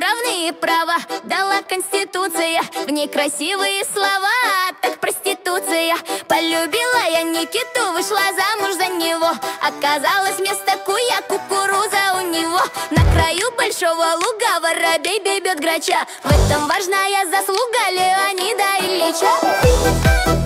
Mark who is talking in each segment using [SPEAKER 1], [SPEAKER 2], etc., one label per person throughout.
[SPEAKER 1] равные права дала Конституция. В ней красивые слова, так проституция. Полюбила я Никиту, вышла замуж за него. Оказалось, вместо куя кукуруза у него. На краю большого луга воробей бебет грача. В этом важная заслуга Леонида Ильича.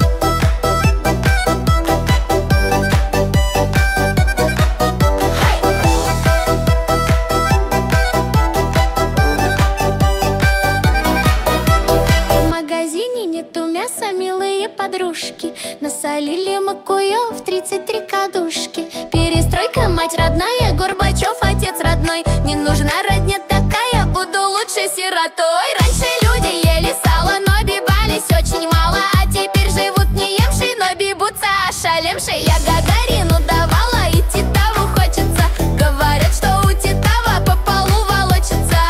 [SPEAKER 1] Милые подружки, насолили мы куев 33 кадушки. Перестройка, мать родная, Горбачев, отец родной. Не нужна родня такая, буду лучше сиротой. Раньше люди ели сало, но бивались очень мало. А теперь живут не емши, но бибутся ошалевшие. Я Гагарину давала, и Титову хочется. Говорят, что у Титова по полу волочится.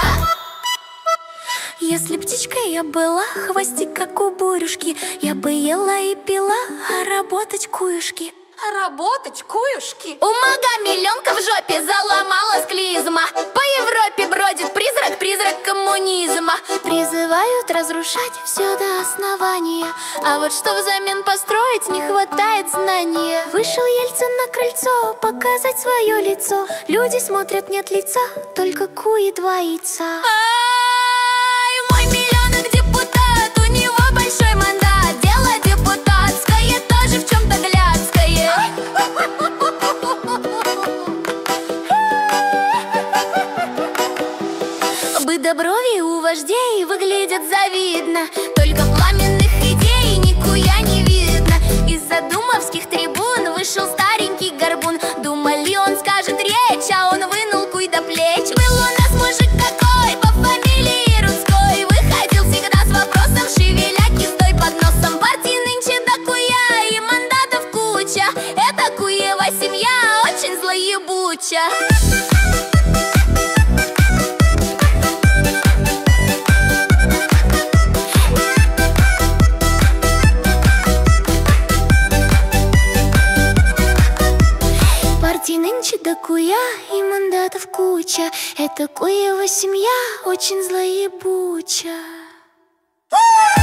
[SPEAKER 1] Если птичкой я была, хвостик как у бурюшки, я бы ела и пила, а работать куюшки.
[SPEAKER 2] А работать куюшки?
[SPEAKER 1] У Магомеленка в жопе заломалась клизма. По Европе бродит призрак, призрак коммунизма. Призывают разрушать все до основания, а вот что взамен построить, не хватает знания. Вышел Ельцин на крыльцо показать свое лицо. Люди смотрят, нет лица, только куи двоится. Большой мандат, дело депутатское, тоже в чем-то глядское. Быдоброви у вождей выглядят завидно, только пламенных идей никуя не видно. Из задумовских трибун вышел старенький горбун. Думали, он скажет речь, а он вынул куй до плеч. Был у нас мужик какой, по фамилии Рудской, выходил всегда с вопросом, шевеля под носом. Партии нынче до куя и мандатов куча. Эта куева семья очень злоебуча. Партии нынче до куя и мандатов куча. Эта куева семья очень злоебуча.